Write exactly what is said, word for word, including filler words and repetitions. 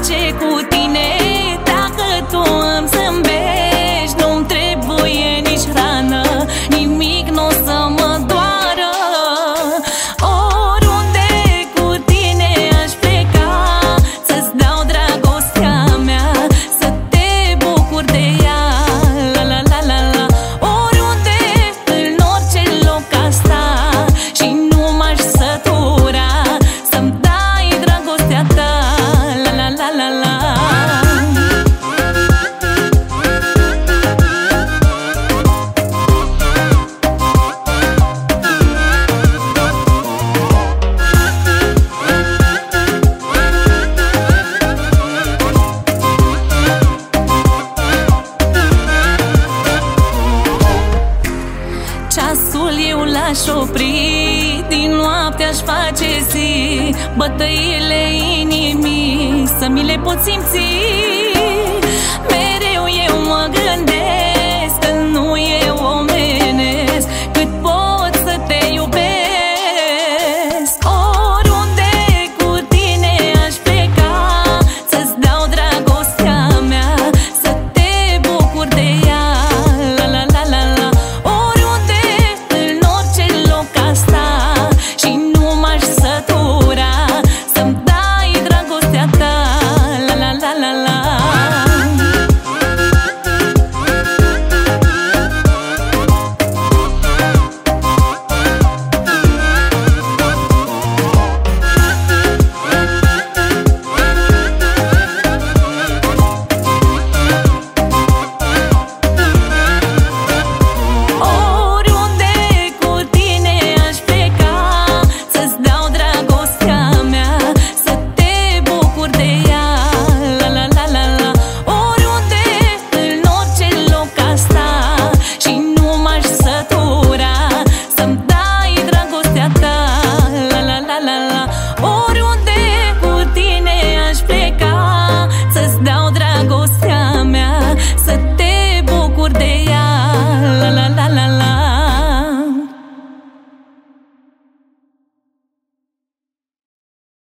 face cu tine dacă tu îmi zâmbești? Nu-mi trebuie nici hrană, nimic n-o să mă doară. Oriunde cu tine aș pleca, să-ți dau dragostea mea, să te bucur de ea. La la la la la. Oriunde, în orice loc aș sta și nu m-aș sătura să-mi dai dragostea ta. La la la la la. Ceasul eu l-aș opri, din noapte aș face zi, bătăile inimii să mi le pot simți. Mereu eu mă gândesc